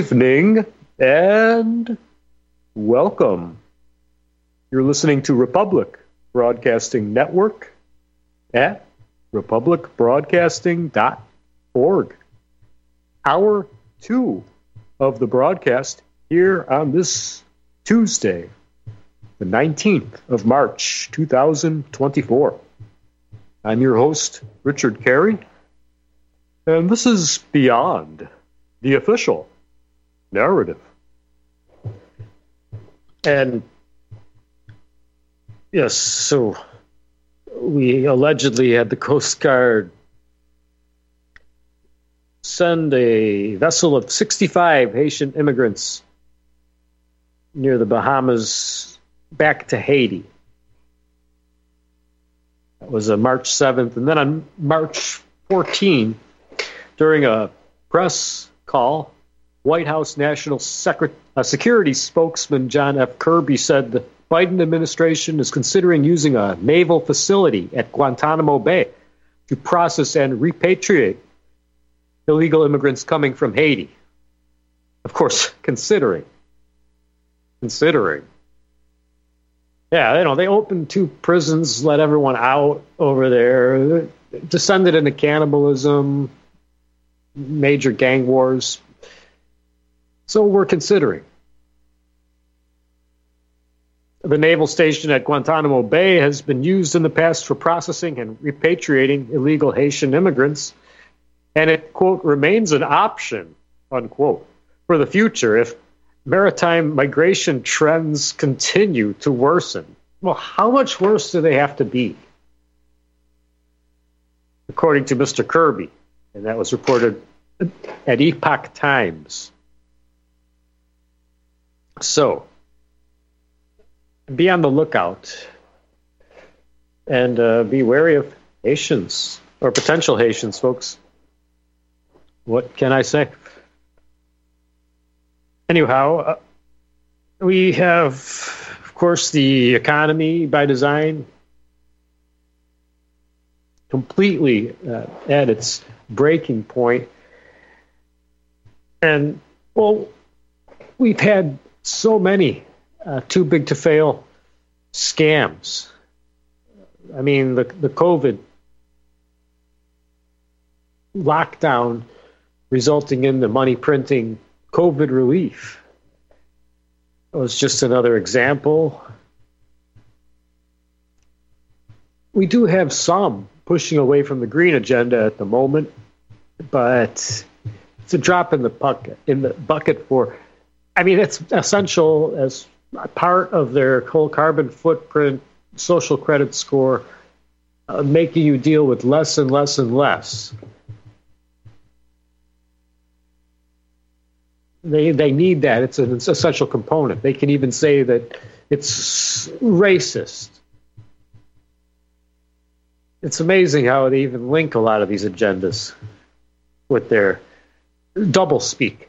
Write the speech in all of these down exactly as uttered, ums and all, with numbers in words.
evening and welcome. You're listening to Republic Broadcasting Network at republic broadcasting dot org. Hour two of the broadcast here on this Tuesday, the nineteenth of March, two thousand twenty-four. I'm your host, Richard Carey, and this is Beyond the Official Narrative. And yes, so we allegedly had the Coast Guard send a vessel of sixty-five Haitian immigrants near the Bahamas back to Haiti. That was on March seventh. And then on March fourteenth, during a press call, White House National Secret- uh, Security spokesman John F. Kirby said the Biden administration is considering using a naval facility at Guantanamo Bay to process and repatriate illegal immigrants coming from Haiti. Of course, considering. Considering. Yeah, you know, they opened two prisons, let everyone out over there, descended into cannibalism, major gang wars. So we're considering. The naval station at Guantanamo Bay has been used in the past for processing and repatriating illegal Haitian immigrants, and it, quote, remains an option, unquote, for the future if maritime migration trends continue to worsen. Well, how much worse do they have to be? According to Mister Kirby, and that was reported at Epoch Times. So, be on the lookout and uh, be wary of Haitians or potential Haitians, folks. What can I say? Anyhow, uh, we have, of course, the economy by design completely uh, at its breaking point. And, well, we've had so many uh, too big to fail scams. I mean, the, the COVID lockdown resulting in the money printing COVID relief was just another example. We do have some pushing away from the green agenda at the moment, but it's a drop in the bucket in the bucket for, I mean, it's essential as part of their whole carbon footprint, social credit score, uh, making you deal with less and less and less. They they need that. It's an essential component. They can even say that it's racist. It's amazing how they even link a lot of these agendas with their double speak.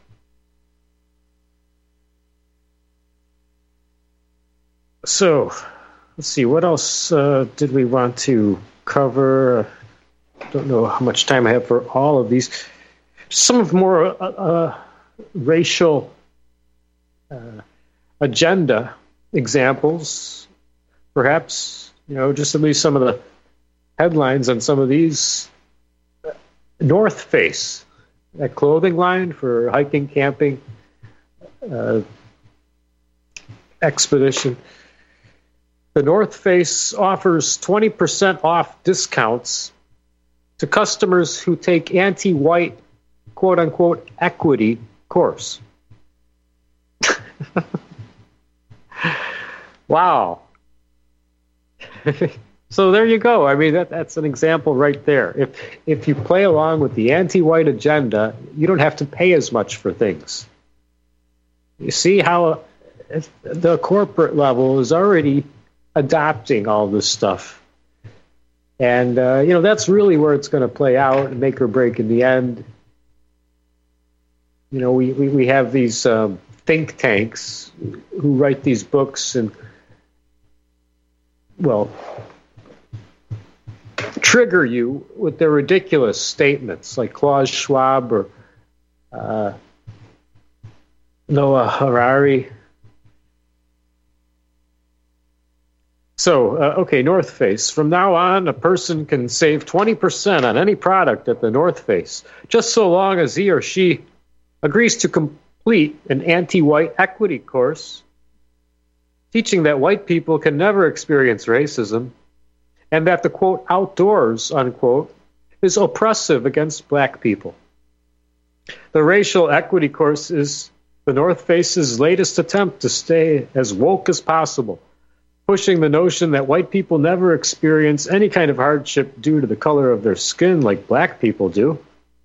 So, let's see, what else uh, did we want to cover? I don't know how much time I have for all of these. Some of more uh, uh, racial uh, agenda examples, perhaps, you know, just at least some of the headlines on some of these. North Face, that clothing line for hiking, camping, uh, expedition. The North Face offers twenty percent off discounts to customers who take anti-white, quote-unquote, equity course. Wow. So there you go. I mean, that, that's an example right there. If if you play along with the anti-white agenda, you don't have to pay as much for things. You see how the corporate level is already adopting all this stuff. And, uh, you know, that's really where it's going to play out and make or break in the end. You know, we, we, we have these um, think tanks who write these books and, well, trigger you with their ridiculous statements like Klaus Schwab or uh, Noah Harari. So, uh, okay, North Face. From now on, a person can save twenty percent on any product at the North Face, just so long as he or she agrees to complete an anti-white equity course teaching that white people can never experience racism and that the, quote, outdoors, unquote, is oppressive against black people. The racial equity course is the North Face's latest attempt to stay as woke as possible, pushing the notion that white people never experience any kind of hardship due to the color of their skin like black people do.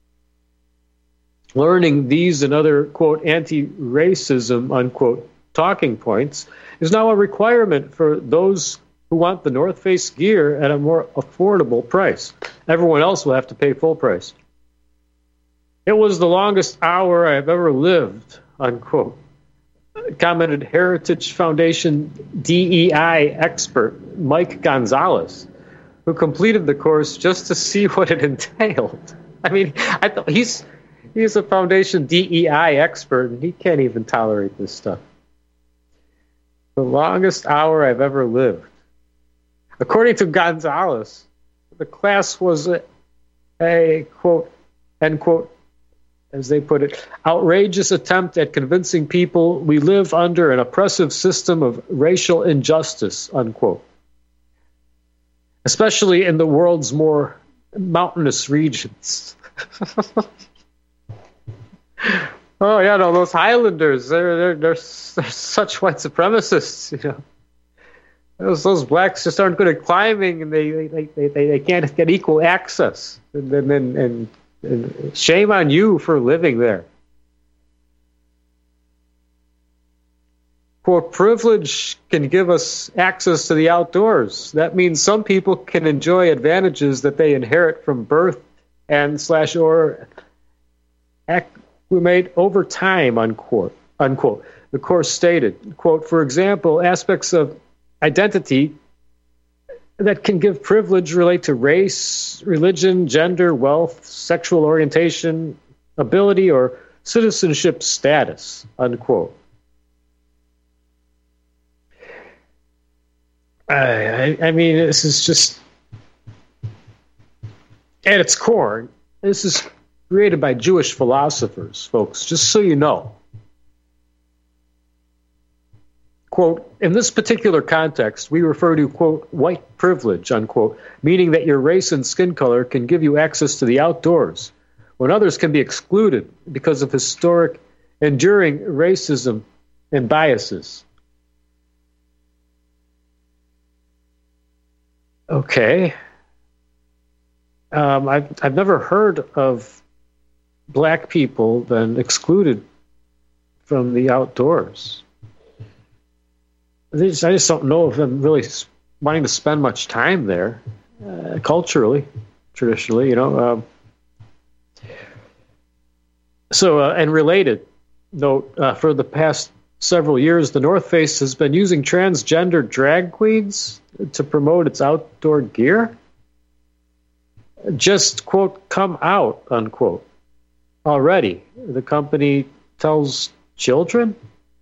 Learning these and other, quote, anti-racism, unquote, talking points is now a requirement for those who want the North Face gear at a more affordable price. Everyone else will have to pay full price. It was the longest hour I've ever lived, unquote, commented Heritage Foundation D E I expert Mike Gonzalez, who completed the course just to see what it entailed. I mean, I th- he's he's a Foundation D E I expert, and he can't even tolerate this stuff. The longest hour I've ever lived. According to Gonzalez, the class was a, a quote, end quote, as they put it, outrageous attempt at convincing people we live under an oppressive system of racial injustice, unquote, especially in the world's more mountainous regions. Oh, yeah, no, those Highlanders, they're, they're, they're, they're such white supremacists, you know. Those, those blacks just aren't good at climbing, and they they, they, they, they can't get equal access. And, and, and, and And shame on you for living there. Quote, privilege can give us access to the outdoors. That means some people can enjoy advantages that they inherit from birth and slash or acclimate over time, unquote. Unquote. The course stated, quote, for example, aspects of identity that can give privilege relate to race, religion, gender, wealth, sexual orientation, ability, or citizenship status, unquote. I, I, I mean, this is just, at its core, this is created by Jewish philosophers, folks, just so you know. Quote, in this particular context, we refer to, quote, white privilege, unquote, meaning that your race and skin color can give you access to the outdoors, when others can be excluded because of historic, enduring racism and biases. Okay. Um, I've, I've never heard of black people then excluded from the outdoors. I just, I just don't know if I'm really wanting to spend much time there, uh, culturally, traditionally, you know. Um, so, uh, and related note, uh, for the past several years, the North Face has been using transgender drag queens to promote its outdoor gear. Just, quote, come out, unquote. Already, the company tells children.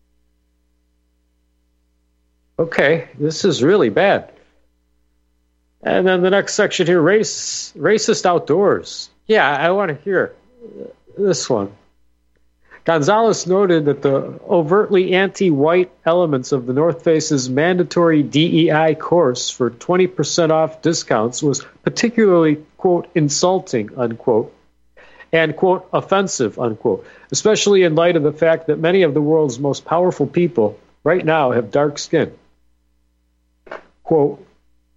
Okay, this is really bad. And then the next section here, race, racist outdoors. Yeah, I want to hear this one. Gonzalez noted that the overtly anti-white elements of the North Face's mandatory D E I course for twenty percent off discounts was particularly, quote, insulting, unquote, and, quote, offensive, unquote, especially in light of the fact that many of the world's most powerful people right now have dark skin. Quote,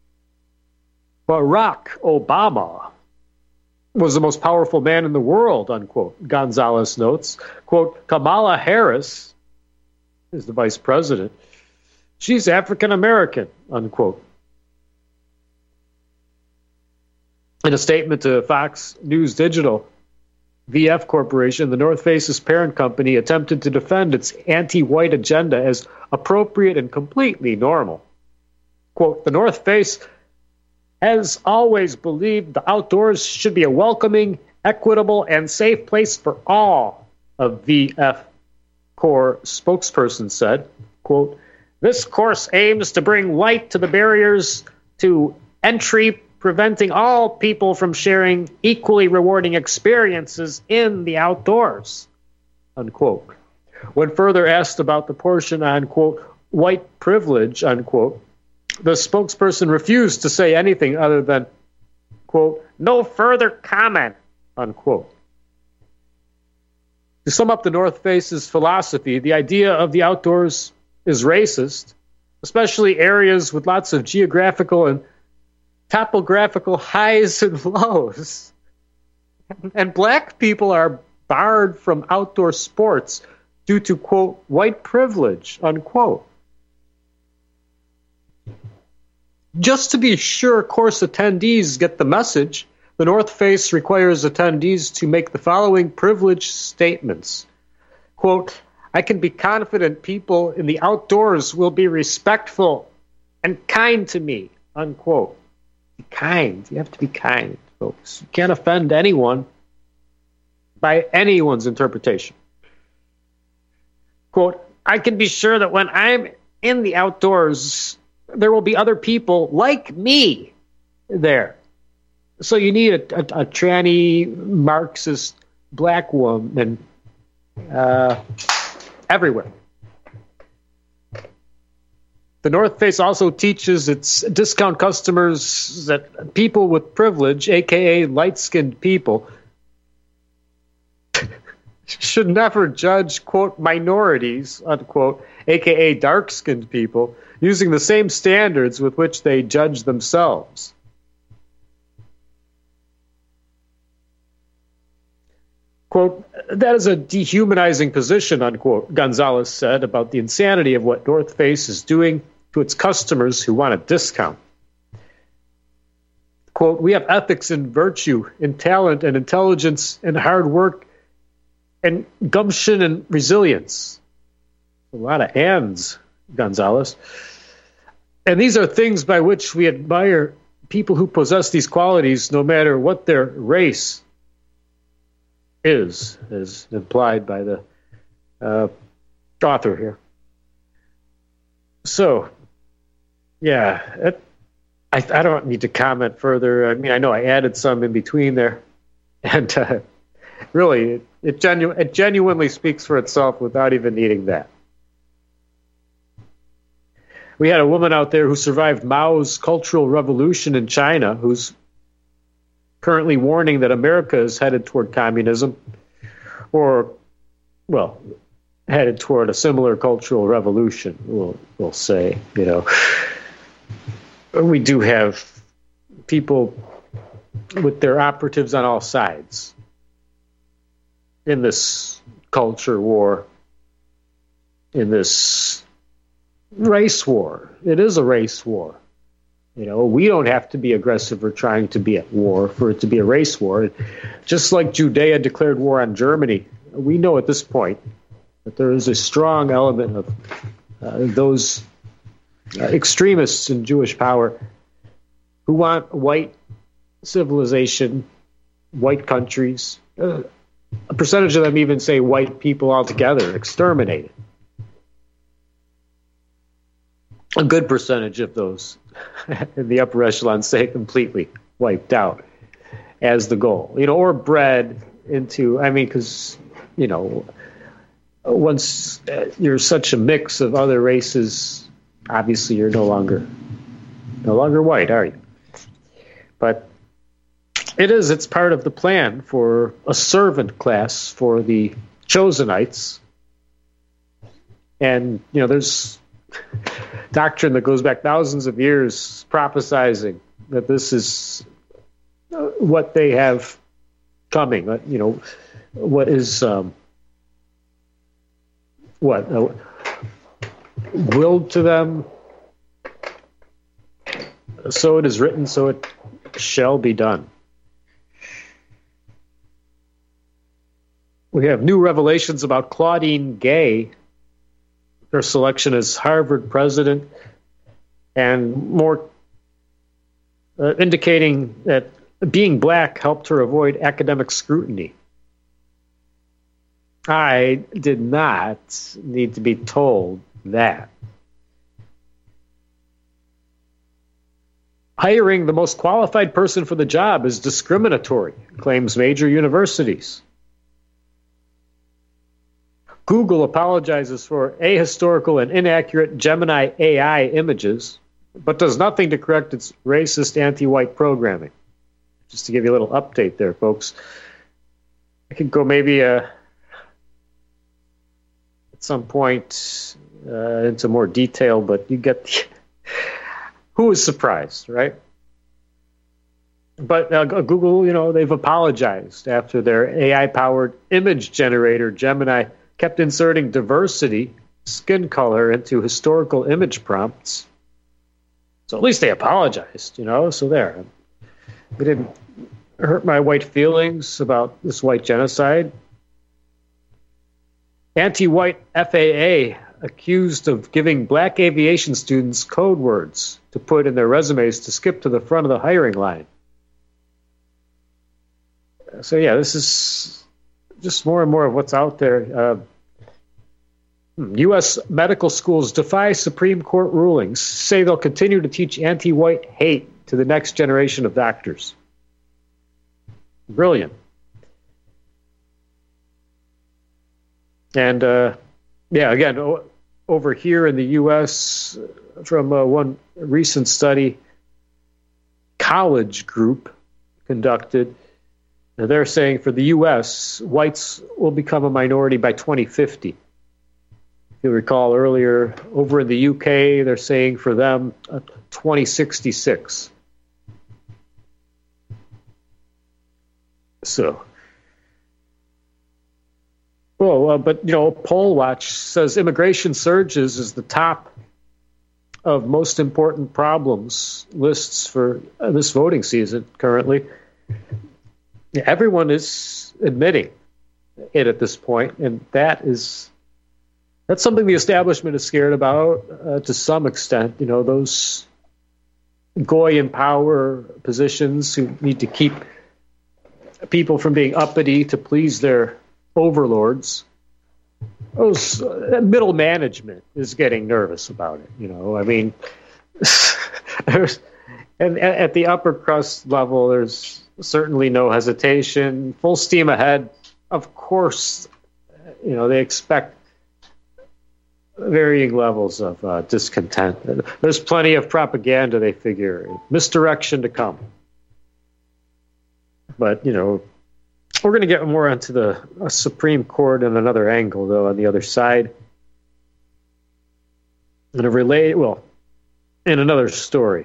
Barack Obama was the most powerful man in the world, unquote, Gonzalez notes. Quote, Kamala Harris is the vice president. She's African American, unquote. In a statement to Fox News Digital, V F Corporation, the North Face's parent company, attempted to defend its anti-white agenda as appropriate and completely normal. Quote, the North Face has always believed the outdoors should be a welcoming, equitable, and safe place for all, a V F Corps spokesperson said, quote, "This course aims to bring light to the barriers to entry, preventing all people from sharing equally rewarding experiences in the outdoors," unquote. When further asked about the portion on, quote, white privilege, unquote, the spokesperson refused to say anything other than, quote, "no further comment," unquote. To sum up the North Face's philosophy, the idea of the outdoors is racist, especially areas with lots of geographical and topographical highs and lows. And black people are barred from outdoor sports due to, quote, white privilege, unquote. Just to be sure course attendees get the message, the North Face requires attendees to make the following privilege statements. Quote, "I can be confident people in the outdoors will be respectful and kind to me," unquote. Be kind. You have to be kind, folks. You can't offend anyone by anyone's interpretation. Quote, "I can be sure that when I'm in the outdoors, there will be other people like me there." So you need a, a, a tranny, Marxist black woman uh, everywhere. The North Face also teaches its discount customers that people with privilege, a k a light-skinned people, should never judge, quote, minorities, unquote, a k a dark-skinned people, using the same standards with which they judge themselves. Quote, "That is a dehumanizing position," unquote, Gonzalez said about the insanity of what North Face is doing to its customers who want a discount. Quote, "We have ethics and virtue and talent and intelligence and hard work and gumption and resilience." A lot of ands, Gonzalez. "And these are things by which we admire people who possess these qualities, no matter what their race is," as implied by the uh, author here. So, yeah, it, I, I don't need to comment further. I mean, I know I added some in between there, and uh, really, it, it, genu- it genuinely speaks for itself without even needing that. We had a woman out there who survived Mao's Cultural Revolution in China, who's currently warning that America is headed toward communism, or, well, headed toward a similar cultural revolution, we'll, we'll say, you know. We do have people with their operatives on all sides in this culture war, in this race war. It is a race war. You know, we don't have to be aggressive or trying to be at war for it to be a race war. Just like Judea declared war on Germany, we know at this point that there is a strong element of uh, those uh, extremists in Jewish power who want white civilization, white countries, uh, a percentage of them even say white people altogether, exterminated. A good percentage of those in the upper echelon say completely wiped out as the goal, you know, or bred into, I mean, because, you know, once uh, you're such a mix of other races, obviously you're no longer, no longer white, are you? But it is, it's part of the plan for a servant class for the Chosenites. And, you know, there's doctrine that goes back thousands of years prophesizing that this is what they have coming. You know, what is um, what uh, willed to them. So it is written, so it shall be done. We have new revelations about Claudine Gay, her selection as Harvard president, and more uh, indicating that being black helped her avoid academic scrutiny. I did not need to be told that. Hiring the most qualified person for the job is discriminatory, claims major universities. Google apologizes for ahistorical and inaccurate Gemini A I images, but does nothing to correct its racist anti-white programming. Just to give you a little update there, folks. I could go maybe uh, at some point uh, into more detail, but you get the... Who is surprised, right? But uh, Google, you know, they've apologized after their A I-powered image generator, Gemini, kept inserting diversity, skin color into historical image prompts. So at least they apologized, you know, so there. They didn't hurt my white feelings about this white genocide. Anti-white F A A accused of giving black aviation students code words to put in their resumes to skip to the front of the hiring line. So yeah, this is just more and more of what's out there. Uh, U S medical schools defy Supreme Court rulings, say they'll continue to teach anti-white hate to the next generation of doctors. Brilliant. And uh, yeah, again, o- over here in the U S, from uh, one recent study, College Group conducted, they're saying for the U S, whites will become a minority by twenty fifty. If you recall earlier, over in the U K, they're saying for them uh, twenty sixty-six. So, well, uh, but, you know, Poll Watch says immigration surges is the top of most important problems lists for uh, this voting season currently. Yeah, everyone is admitting it at this point, and that is that's something the establishment is scared about uh, to some extent. You know, those goy in power positions who need to keep people from being uppity to please their overlords. Those uh, middle management is getting nervous about it. You know, I mean, there's, and at the upper crust level, there's certainly no hesitation, full steam ahead. Of course, you know, they expect varying levels of uh, discontent. There's plenty of propaganda, they figure, misdirection to come. But, you know, we're going to get more into the uh, Supreme Court in another angle, though, on the other side. And a relate, well, in another story.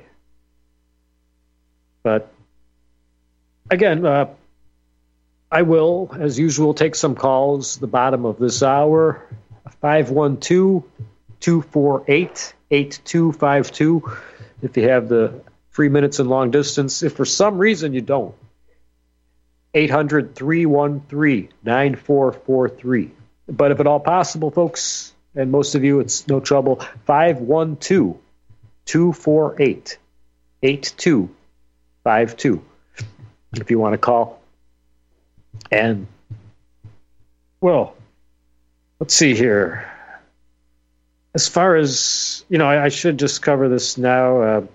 But again, uh, I will, as usual, take some calls at the bottom of this hour. five one two, two four eight, eight two five two if you have the free minutes and long distance. If for some reason you don't, eight hundred, three one three, nine four four three. But if at all possible, folks, and most of you, it's no trouble, five one two, two four eight, eight two five two if you want to call. And, well, let's see here. As far as, you know, I, I should just cover this now. Uh,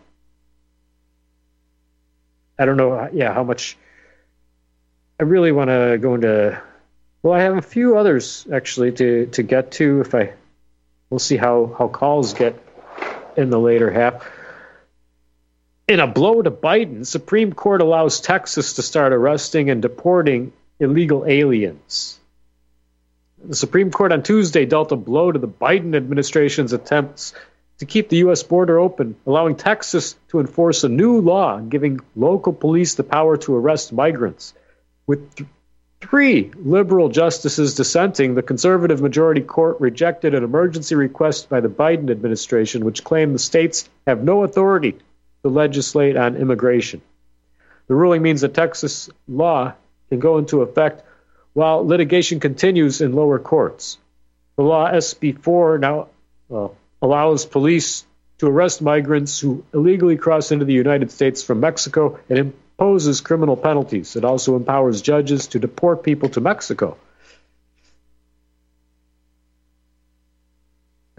I don't know, yeah, how much I really want to go into. Well, I have a few others, actually, to, to get to. If I, we'll see how, how calls get in the later half. In a blow to Biden, Supreme Court allows Texas to start arresting and deporting illegal aliens. The Supreme Court on Tuesday dealt a blow to the Biden administration's attempts to keep the U S border open, allowing Texas to enforce a new law giving local police the power to arrest migrants. With th- three liberal justices dissenting, the conservative majority court rejected an emergency request by the Biden administration, which claimed the states have no authority to legislate on immigration. The ruling means that Texas law can go into effect while litigation continues in lower courts. The law S B four now uh, allows police to arrest migrants who illegally cross into the United States from Mexico and imposes criminal penalties. It also empowers judges to deport people to Mexico.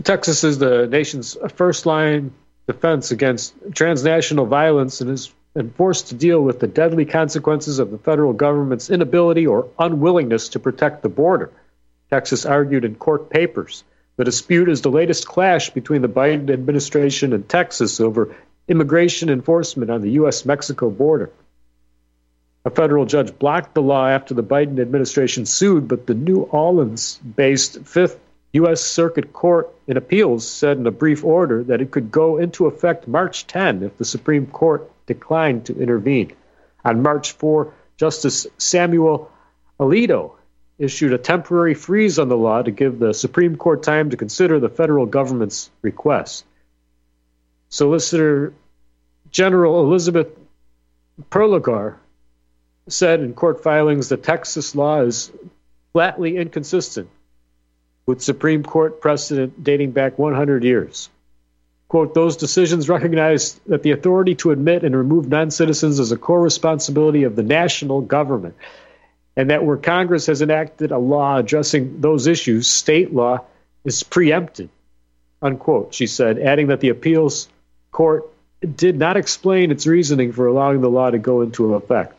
Texas is the nation's first-line defense against transnational violence and is and forced to deal with the deadly consequences of the federal government's inability or unwillingness to protect the border. Texas argued in court papers. The dispute is the latest clash between the Biden administration and Texas over immigration enforcement on the U S Mexico border. A federal judge blocked the law after the Biden administration sued, but the New Orleans-based Fifth U S Circuit Court in Appeals said in a brief order that it could go into effect March tenth if the Supreme Court declined to intervene. On March fourth, Justice Samuel Alito issued a temporary freeze on the law to give the Supreme Court time to consider the federal government's request. Solicitor General Elizabeth Prelogar said in court filings that Texas law is flatly inconsistent with Supreme Court precedent dating back one hundred years. Quote, those decisions recognize that the authority to admit and remove non-citizens is a core responsibility of the national government, and that where Congress has enacted a law addressing those issues, state law is preempted, unquote, she said, adding that the appeals court did not explain its reasoning for allowing the law to go into effect.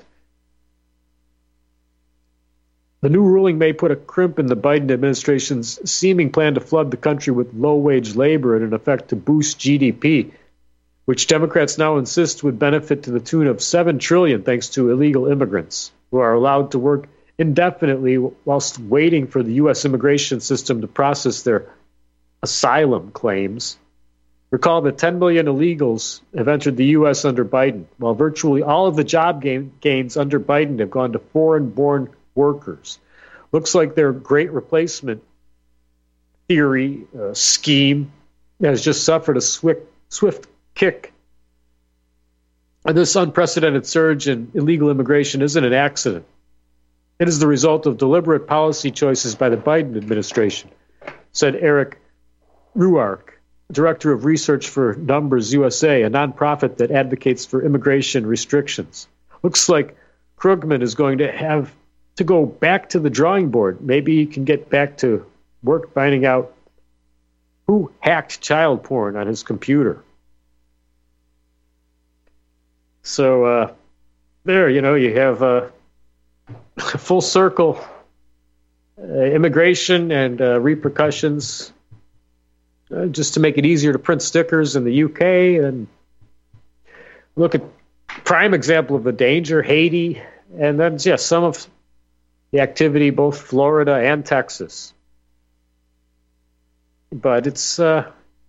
The new ruling may put a crimp in the Biden administration's seeming plan to flood the country with low-wage labor in an effect to boost G D P, which Democrats now insist would benefit to the tune of seven trillion dollars thanks to illegal immigrants who are allowed to work indefinitely whilst waiting for the U S immigration system to process their asylum claims. Recall that ten million illegals have entered the U S under Biden, while virtually all of the job gain, gains under Biden have gone to foreign-born workers. Looks like their great replacement theory uh, scheme has just suffered a swift, swift kick. And this unprecedented surge in illegal immigration isn't an accident. It is the result of deliberate policy choices by the Biden administration, said Eric Ruark, director of research for Numbers U S A, a nonprofit that advocates for immigration restrictions. Looks like Krugman is going to have to go back to the drawing board. Maybe he can get back to work finding out who hacked child porn on his computer. So uh, there, you know, you have uh, full circle uh, immigration and uh, repercussions, uh, just to make it easier to print stickers in the U K. And look at prime example of the danger, Haiti, and then yes, yeah, some of the activity, both Florida and Texas. But it's, uh,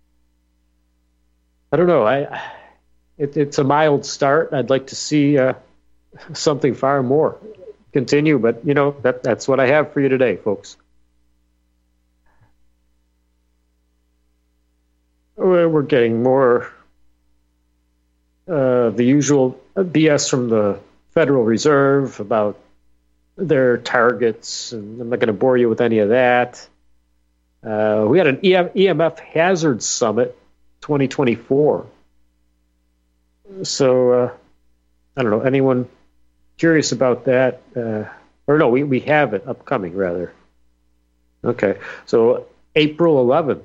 I don't know, I, it, it's a mild start. I'd like to see uh, something far more continue, but, you know, that that's what I have for you today, folks. We're getting more uh, the usual B S from the Federal Reserve about their targets, and I'm not going to bore you with any of that. Uh, we had an E M F Hazard Summit twenty twenty-four. So, uh, I don't know, anyone curious about that? Uh, or no, we, we have it upcoming, rather. Okay, so April eleventh,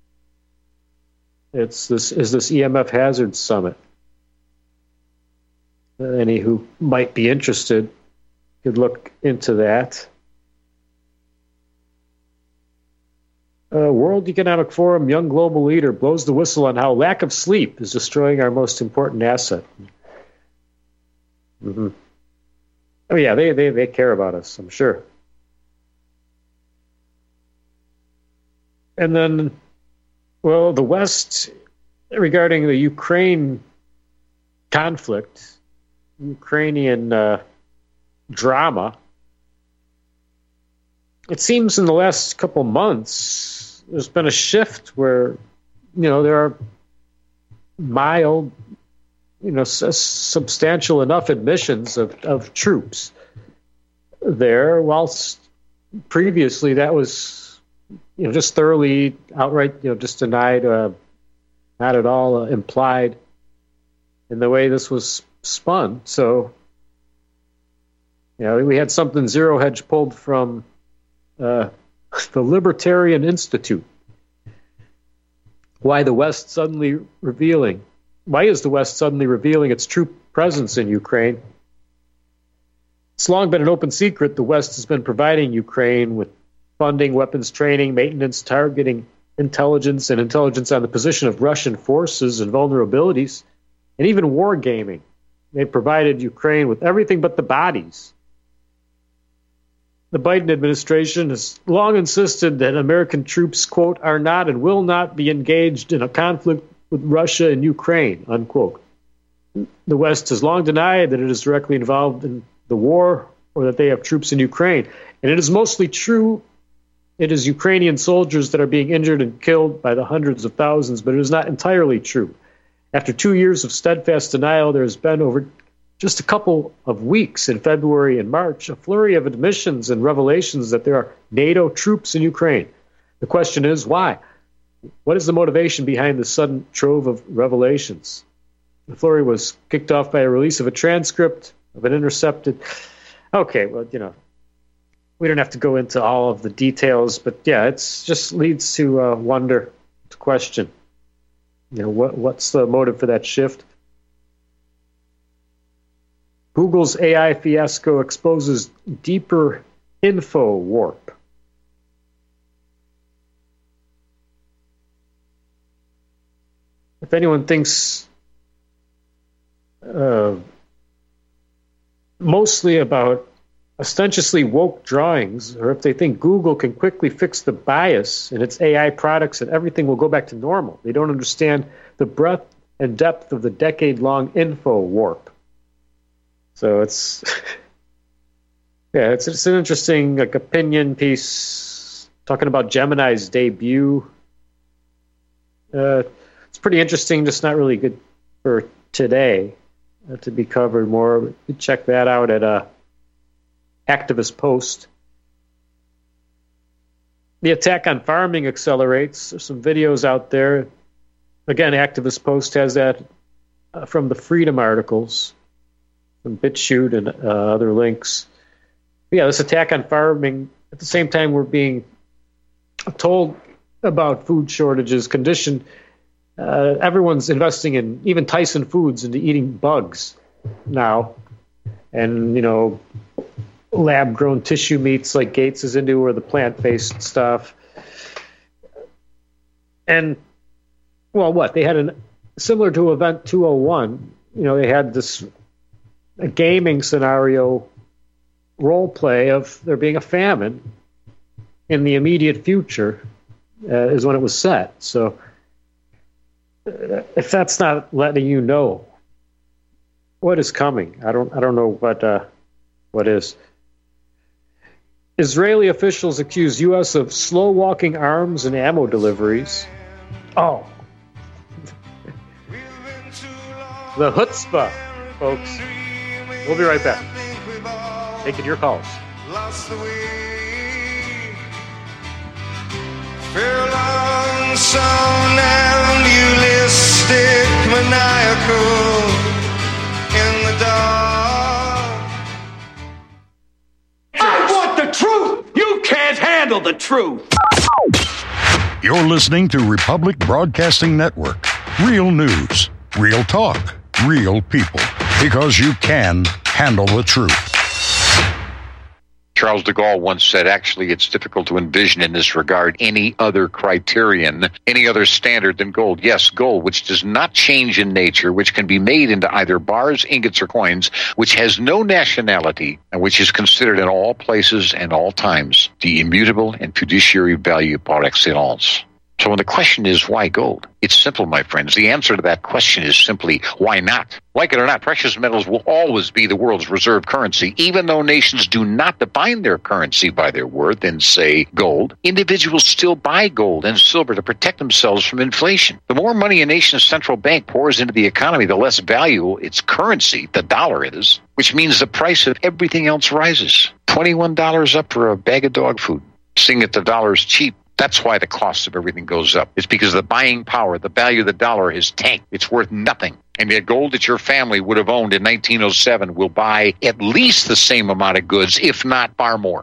it's this is this E M F Hazard Summit. Any who might be interested could look into that. Uh, World Economic Forum Young Global Leader blows the whistle on how lack of sleep is destroying our most important asset. Mm-hmm. Oh yeah, they, they they care about us, I'm sure. And then, well, the West, regarding the Ukraine conflict, Ukrainian uh, drama, it seems in the last couple months there's been a shift where, you know, there are mild, you know, s- substantial enough admissions of, of troops there, whilst previously that was, you know, just thoroughly outright, you know, just denied, uh, not at all uh, implied in the way this was spun. So, you know, we had something Zero Hedge pulled from uh, the Libertarian Institute. why the West suddenly revealing, why is the West suddenly revealing its true presence in Ukraine? It's long been an open secret the West has been providing Ukraine with funding, weapons training, maintenance, targeting intelligence, and intelligence on the position of Russian forces and vulnerabilities, and even wargaming. They provided Ukraine with everything but the bodies. The Biden administration has long insisted that American troops, quote, are not and will not be engaged in a conflict with Russia and Ukraine, unquote. The West has long denied that it is directly involved in the war or that they have troops in Ukraine. And it is mostly true. It is Ukrainian soldiers that are being injured and killed by the hundreds of thousands, but it is not entirely true. After two years of steadfast denial, there has been over just a couple of weeks in February and March a flurry of admissions and revelations that there are NATO troops in Ukraine. The question is, why? What is the motivation behind the sudden trove of revelations? The flurry was kicked off by a release of a transcript of an intercepted... Okay, well, you know, we don't have to go into all of the details, but yeah, it just leads to uh, wonder, to question. You know, what what's the motive for that shift? Google's A I fiasco exposes deeper info warp. If anyone thinks uh, mostly about ostentiously woke drawings, or if they think Google can quickly fix the bias in its A I products and everything will go back to normal, they don't understand the breadth and depth of the decade-long info warp. So it's, yeah, it's, it's an interesting like opinion piece talking about Gemini's debut. Uh, it's pretty interesting, just not really good for today uh, to be covered more. You check that out at uh, Activist Post. The attack on farming accelerates. There's some videos out there. Again, Activist Post has that uh, from the Freedom articles, from BitChute and uh, other links. But yeah, this attack on farming, at the same time we're being told about food shortages, condition, uh, everyone's investing in, even Tyson Foods, into eating bugs now. And, you know, lab-grown tissue meats like Gates is into, or the plant-based stuff. And, well, what? They had an, similar to Event two oh one, you know, they had this a gaming scenario role play of there being a famine in the immediate future uh, is when it was set. So uh, if that's not letting you know what is coming, I don't I don't know what uh, what is. Israeli officials accuse U S of slow-walking arms and ammo deliveries. Oh. The chutzpah, folks. We'll be right back. Taking your calls. Lost the way. Feel lonesome and nihilistic, maniacal in the dark. I want the truth! You can't handle the truth! You're listening to Republic Broadcasting Network. Real news, real talk, real people. Because you can handle the truth. Charles de Gaulle once said, actually, it's difficult to envision in this regard any other criterion, any other standard than gold. Yes, gold, which does not change in nature, which can be made into either bars, ingots, or coins, which has no nationality, and which is considered in all places and all times the immutable and fiduciary value par excellence. So when the question is, why gold? It's simple, my friends. The answer to that question is simply, why not? Like it or not, precious metals will always be the world's reserve currency, even though nations do not define their currency by their worth in, say, gold. Individuals still buy gold and silver to protect themselves from inflation. The more money a nation's central bank pours into the economy, the less valuable its currency, the dollar, is, which means the price of everything else rises. twenty-one dollars up for a bag of dog food. Seeing that the dollar's cheap, that's why the cost of everything goes up. It's because the buying power, the value of the dollar is tanked. It's worth nothing. And yet gold that your family would have owned in nineteen oh seven will buy at least the same amount of goods, if not far more.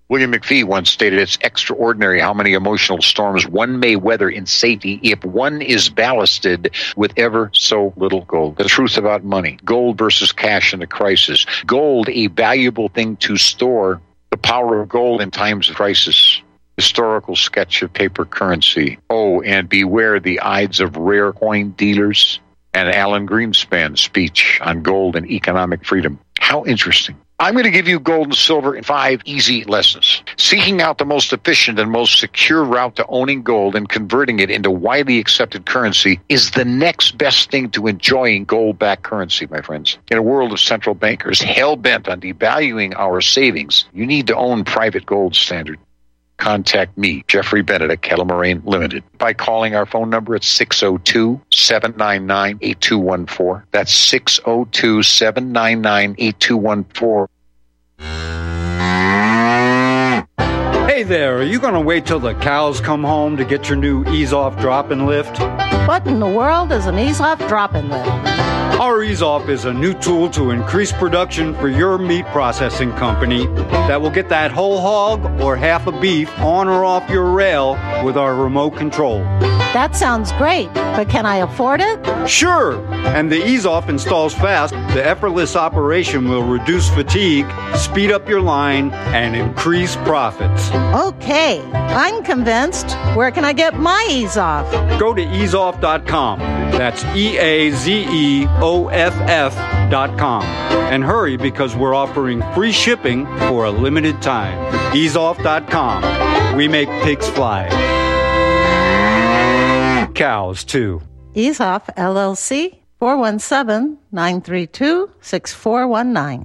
William McPhee once stated, it's extraordinary how many emotional storms one may weather in safety if one is ballasted with ever so little gold. The truth about money. Gold versus cash in a crisis. Gold, a valuable thing to store. The power of gold in times of crisis. Historical sketch of paper currency. Oh, and beware the ides of rare coin dealers. And Alan Greenspan's speech on gold and economic freedom. How interesting. I'm going to give you gold and silver in five easy lessons. Seeking out the most efficient and most secure route to owning gold and converting it into widely accepted currency is the next best thing to enjoying gold-backed currency, my friends. In a world of central bankers hell-bent on devaluing our savings, you need to own private gold standard. Contact me, Jeffrey Bennett at Kettle Moraine Limited, by calling our phone number at six oh two, seven nine nine, eight two one four. That's six oh two, seven nine nine, eight two one four. Hey there, are you going to wait till the cows come home to get your new ease-off drop-and lift? What in the world is an ease-off drop-and lift? Our ease-off is a new tool to increase production for your meat processing company that will get that whole hog or half a beef on or off your rail with our remote control. That sounds great, but can I afford it? Sure! And the ease-off installs fast. The effortless operation will reduce fatigue, speed up your line, and increase profits. Okay, I'm convinced. Where can I get my ease-off? Go to ease off dot com. That's E A Z E O F F dot com. And hurry, because we're offering free shipping for a limited time. ease off dot com. We make pigs fly. Cows, too. Ease-Off, L L C, four one seven, nine three two, six four one nine.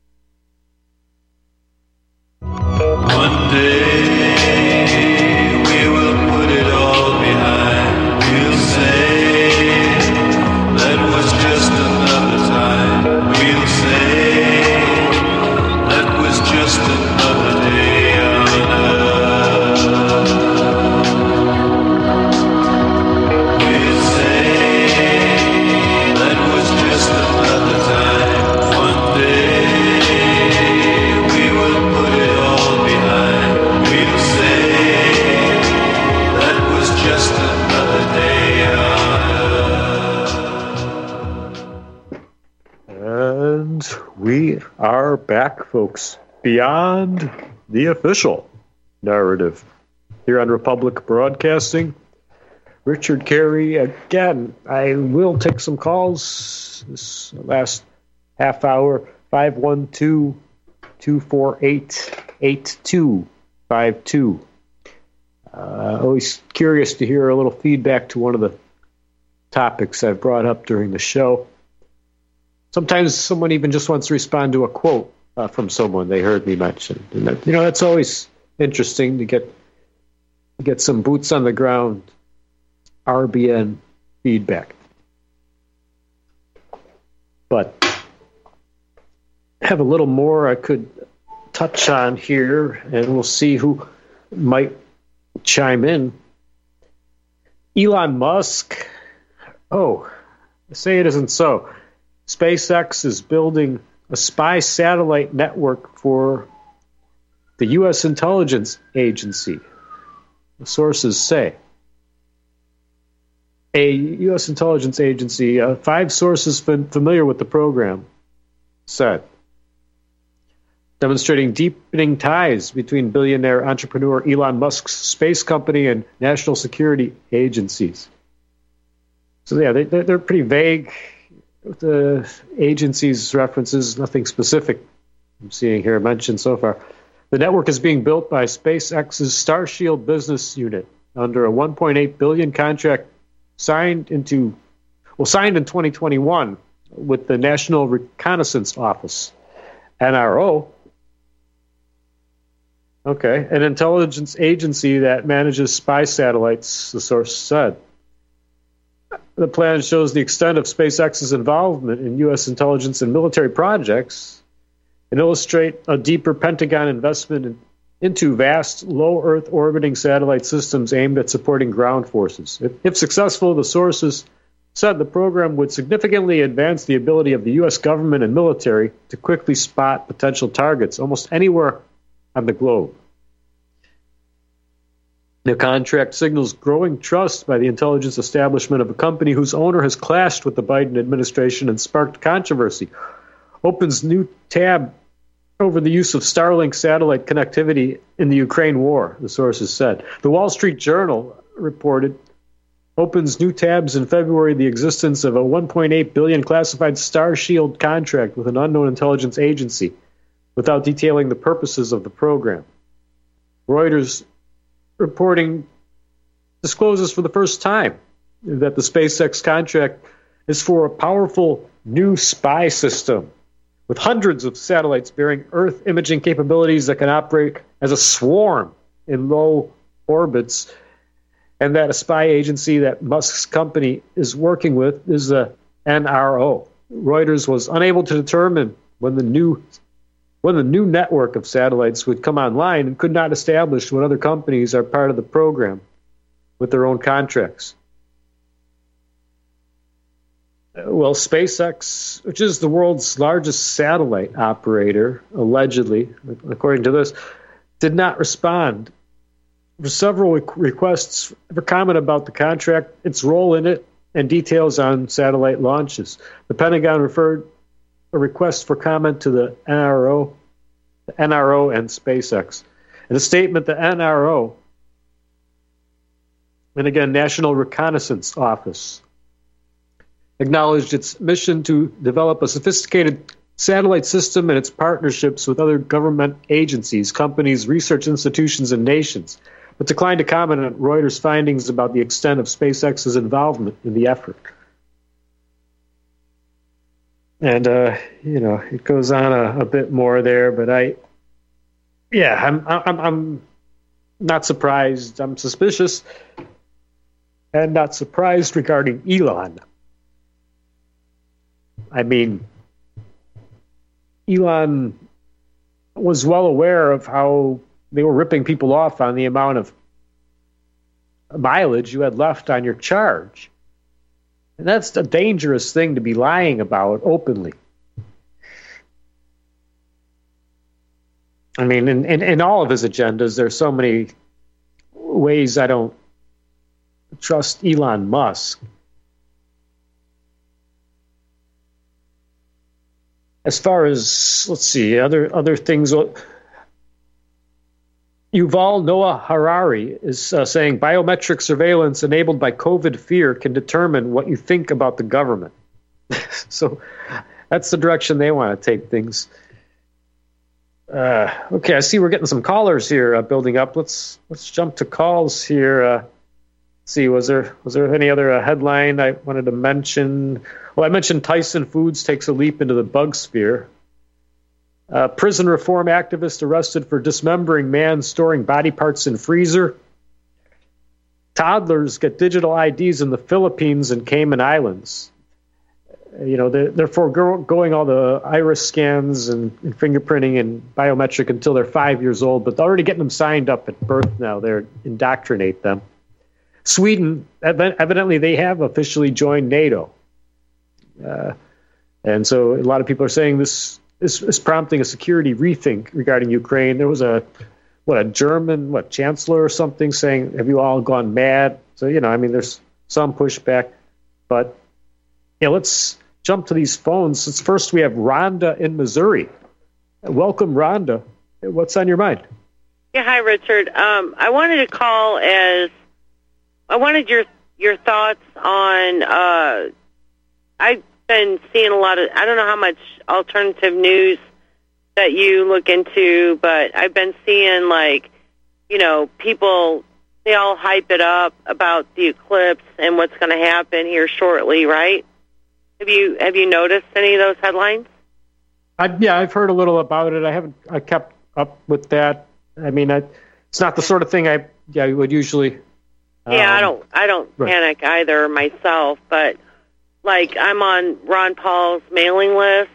One day we will put it all behind. We'll say that was just another time. We'll say that was just another day on earth. We'll say that was just another time. One day we will put it all behind. We'll say that was just another day on earth. And we are back, folks, beyond the official narrative here on Republic Broadcasting. Richard Carey again. I will take some calls this last half hour. five one two, two four eight, eight two five two. Uh, always curious to hear a little feedback to one of the topics I've brought up during the show. Sometimes someone even just wants to respond to a quote uh, from someone they heard me mention. And that, you know, that's always interesting to get to get some boots on the ground R B N feedback. But I have a little more I could touch on here, and we'll see who might chime in. Elon Musk. Oh, say it isn't so. SpaceX is building a spy satellite network for the U S intelligence agency, the sources say. A U S intelligence agency, uh, five sources familiar with the program, said, demonstrating deepening ties between billionaire entrepreneur Elon Musk's space company and national security agencies. So, yeah, they, they're pretty vague. The agency's references, nothing specific I'm seeing here mentioned so far. The network is being built by SpaceX's Starshield business unit under a one point eight billion dollars contract signed into, well, signed in twenty twenty-one with the National Reconnaissance Office, N R O. Okay, an intelligence agency that manages spy satellites, the source said. The plan shows the extent of SpaceX's involvement in U S intelligence and military projects and illustrate a deeper Pentagon investment in, into vast, low Earth orbiting satellite systems aimed at supporting ground forces. If, if successful, the sources said the program would significantly advance the ability of the U S government and military to quickly spot potential targets almost anywhere on the globe. The contract signals growing trust by the intelligence establishment of a company whose owner has clashed with the Biden administration and sparked controversy. Opens new tab over the use of Starlink satellite connectivity in the Ukraine war, the sources said. The Wall Street Journal reported opens new tabs in February the existence of a one point eight billion dollars classified Starshield contract with an unknown intelligence agency without detailing the purposes of the program. Reuters reporting discloses for the first time that the SpaceX contract is for a powerful new spy system with hundreds of satellites bearing Earth imaging capabilities that can operate as a swarm in low orbits, and that a spy agency that Musk's company is working with is the N R O. Reuters was unable to determine when the new when the new network of satellites would come online and could not establish what other companies are part of the program with their own contracts. Well, SpaceX, which is the world's largest satellite operator, allegedly, according to this, did not respond for several requests for comment about the contract, its role in it, and details on satellite launches. The Pentagon referred a request for comment to the N R O, the N R O and SpaceX. In a statement, the N R O, and again, National Reconnaissance Office, acknowledged its mission to develop a sophisticated satellite system and its partnerships with other government agencies, companies, research institutions, and nations, but declined to comment on Reuters' findings about the extent of SpaceX's involvement in the effort. And, uh, you know, it goes on a, a bit more there, but I, yeah, I'm, I'm, I'm not surprised. I'm suspicious and not surprised regarding Elon. I mean, Elon was well aware of how they were ripping people off on the amount of mileage you had left on your charge. And that's a dangerous thing to be lying about openly. I mean, in, in, in all of his agendas, there's so many ways I don't trust Elon Musk. As far as, let's see, other other things. Yuval Noah Harari is uh, saying biometric surveillance enabled by COVID fear can determine what you think about the government. So that's the direction they want to take things. Uh, okay, I see we're getting some callers here uh, building up. Let's let's jump to calls here. Uh, let's see, was there was there any other uh, headline I wanted to mention? Well, I mentioned Tyson Foods takes a leap into the bug sphere. Uh, prison reform activist arrested for dismembering man storing body parts in freezer. Toddlers get digital I Ds in the Philippines and Cayman Islands. You know, they're, they're foregoing all the iris scans and, and fingerprinting and biometric until they're five years old, but they're already getting them signed up at birth now. They're indoctrinate them. Sweden, evidently, they have officially joined NATO. Uh, and so a lot of people are saying this is, is prompting a security rethink regarding Ukraine. There was a, what, a German, what, chancellor or something saying, have you all gone mad? So, you know, I mean, there's some pushback. But, yeah, let's jump to these phones. It's first we have Rhonda in Missouri. Welcome, Rhonda. What's on your mind? Yeah, hi, Richard. Um, I wanted to call as I wanted your your thoughts on. Uh, I've been seeing a lot of. I don't know how much alternative news that you look into, but I've been seeing like, you know, people they all hype it up about the eclipse and what's going to happen here shortly, right? Have you have you noticed any of those headlines? I, yeah, I've heard a little about it. I haven't. I kept up with that. I mean, I, it's not the sort of thing I yeah would usually. Yeah, um, I don't. I don't right. panic either myself, but like I'm on Ron Paul's mailing list.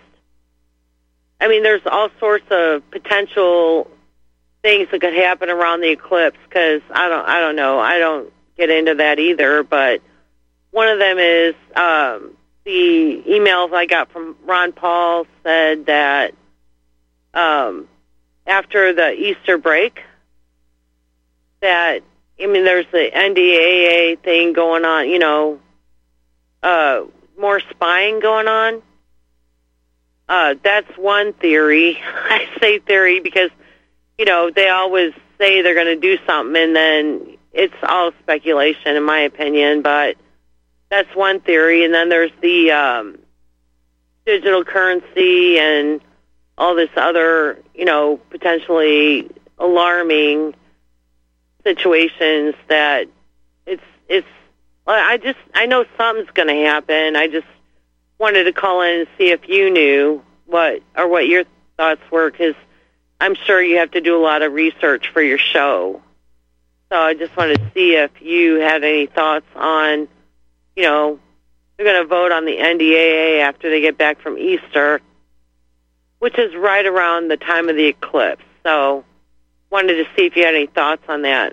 I mean, there's all sorts of potential things that could happen around the eclipse because I don't. I don't know. I don't get into that either. But one of them is um, the emails I got from Ron Paul said that um, after the Easter break, that I mean, there's the N D A A thing going on, you know, uh, more spying going on. Uh, that's one theory. I say theory because, you know, they always say they're going to do something, and then it's all speculation, in my opinion. But that's one theory. And then there's the um, digital currency and all this other, you know, potentially alarming situations that it's it's. I just I know something's going to happen. I just wanted to call in and see if you knew what or what your thoughts were, because I'm sure you have to do a lot of research for your show. So I just wanted to see if you had any thoughts on, you know, they're going to vote on the N D A A after they get back from Easter, which is right around the time of the eclipse. So wanted to see if you had any thoughts on that.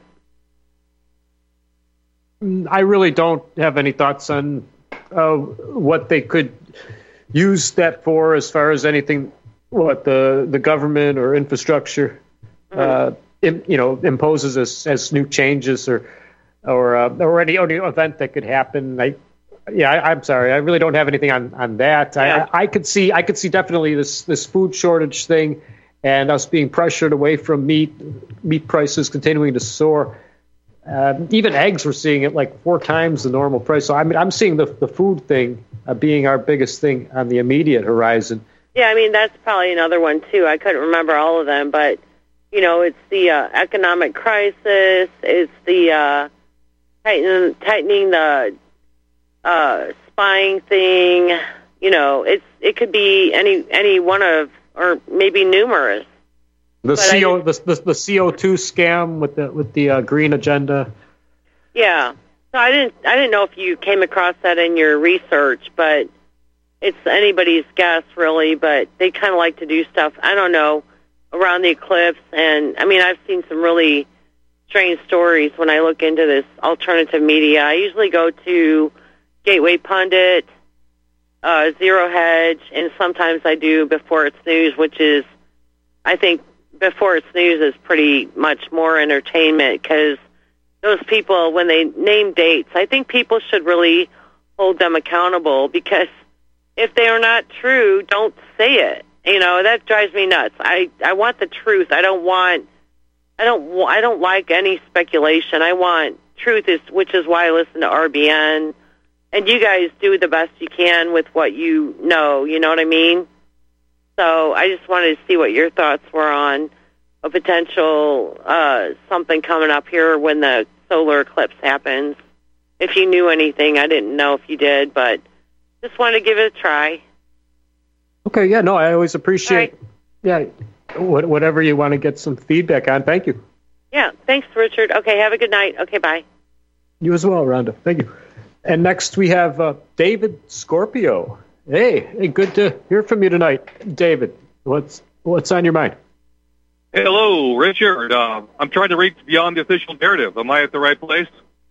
I really don't have any thoughts on uh, what they could use that for as far as anything, what the, the government or infrastructure, mm-hmm. uh, in, you know, imposes as, as new changes or or, uh, or any, any event that could happen. I, yeah, I, I'm sorry, I really don't have anything on, on that. Yeah. I, I could see I could see definitely this this food shortage thing and us being pressured away from meat, meat prices continuing to soar. Uh, even eggs, we're seeing it like four times the normal price. So I mean, I'm seeing the the food thing uh, being our biggest thing on the immediate horizon. Yeah, I mean that's probably another one too. I couldn't remember all of them, but you know, it's the uh, economic crisis. It's the uh, tightening, tightening the uh, spying thing. You know, it's it could be any any one of, or maybe numerous. The C O the, the the C O two scam with the with the uh, green agenda. Yeah, so I didn't I didn't know if you came across that in your research, but it's anybody's guess really. But they kind of like to do stuff, I don't know, around the eclipse. And I mean, I've seen some really strange stories when I look into this alternative media. I usually go to Gateway Pundit, uh, Zero Hedge, and sometimes I do Before It's News, which is, I think, Before It's News is pretty much more entertainment, because those people, when they name dates, I think people should really hold them accountable, because if they are not true, don't say it. You know, that drives me nuts. I, I want the truth. I don't want, I don't, I don't like any speculation. I want truth, is which is why I listen to R B N. And you guys do the best you can with what you know. You know what I mean? So I just wanted to see what your thoughts were on a potential uh, something coming up here when the solar eclipse happens. If you knew anything, I didn't know if you did, but just wanted to give it a try. Okay, yeah, no, I always appreciate, right. yeah, whatever you want to get some feedback on. Thank you. Yeah, thanks, Richard. Okay, have a good night. Okay, bye. You as well, Rhonda. Thank you. And next we have uh, David Scorpio. Hey, hey, good to hear from you tonight, David. What's what's on your mind? Hello, Richard. Uh, I'm trying to reach beyond the official narrative. Am I at the right place?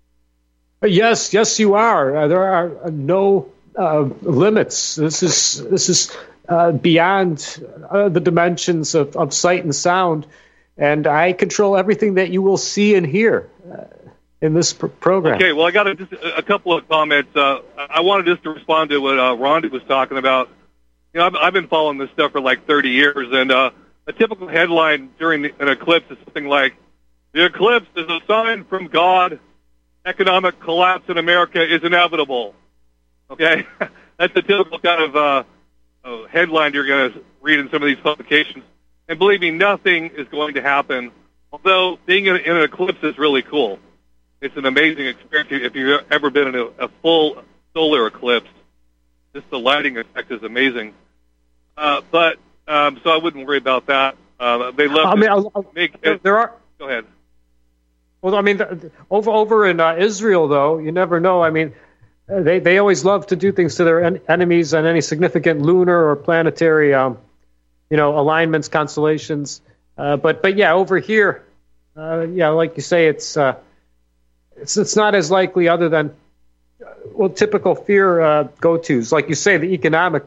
Uh, yes, yes, you are. Uh, there are uh, no uh, limits. This is this is uh, beyond uh, the dimensions of, of sight and sound, and I control everything that you will see and hear uh, in this pr- program. Okay, well, I got a, just a, a couple of comments. Uh, I wanted just to respond to what uh, Rhonda was talking about. You know, I've, I've been following this stuff for like thirty years, and uh, a typical headline during the, an eclipse is something like, "The eclipse is a sign from God. Economic collapse in America is inevitable." Okay? That's the typical kind of uh, uh, headline you're going to read in some of these publications. And believe me, nothing is going to happen, although being in, in an eclipse is really cool. It's an amazing experience if you've ever been in a, a full solar eclipse. Just the lighting effect is amazing. Uh, but, um, so I wouldn't worry about that. Uh, they love I mean, to I'll, make there, it. there are... Go ahead. Well, I mean, over over in uh, Israel, though, you never know. I mean, they they always love to do things to their en- enemies on any significant lunar or planetary, um, you know, alignments, constellations. Uh, but but yeah, over here, uh, yeah, like you say, it's uh, it's it's not as likely, other than well, typical fear uh, go-tos, like you say, the economic.